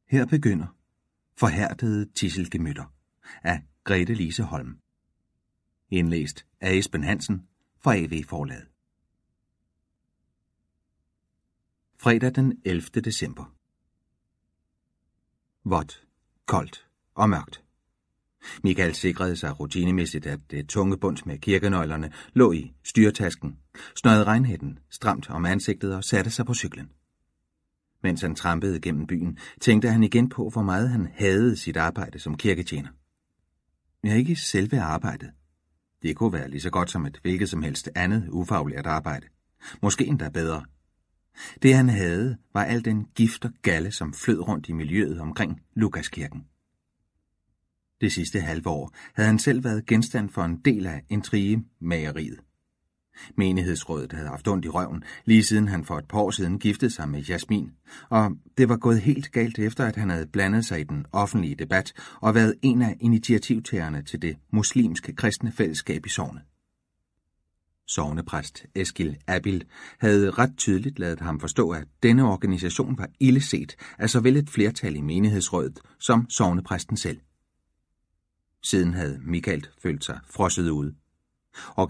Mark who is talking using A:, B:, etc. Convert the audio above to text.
A: Her begynder Forhærdede tidselgemytter af Grete Lise Holm. Indlæst af Esben Hansen fra AV Forlaget. Fredag den 11. december. Vådt, koldt og mørkt. Michael sikrede sig rutinemæssigt, at det tunge bunds med kirkenøglerne lå i styrtasken, snøjede regnhætten stramt om ansigtet og satte sig på cyklen. Mens han trampede gennem byen, tænkte han igen på, hvor meget han hadede sit arbejde som kirketjener. Ja, ikke selve arbejdet. Det kunne være lige så godt som et hvilket som helst andet ufaglært arbejde. Måske endda bedre. Det han havde, var al den gift og galle, som flød rundt i miljøet omkring Lukaskirken. Det sidste halve år havde han selv været genstand for en del af intrigemageriet. Menighedsrådet havde haft ondt i røven, lige siden han for et par år siden giftede sig med Jasmin, og det var gået helt galt efter, at han havde blandet sig i den offentlige debat og været en af initiativtagerne til det muslimske kristne fællesskab i sognet. Sognepræst Eskil Abild havde ret tydeligt ladet ham forstå, at denne organisation var ildeset af såvel et flertal i menighedsrådet som sognepræsten selv. Siden havde Michael følt sig frosset ud.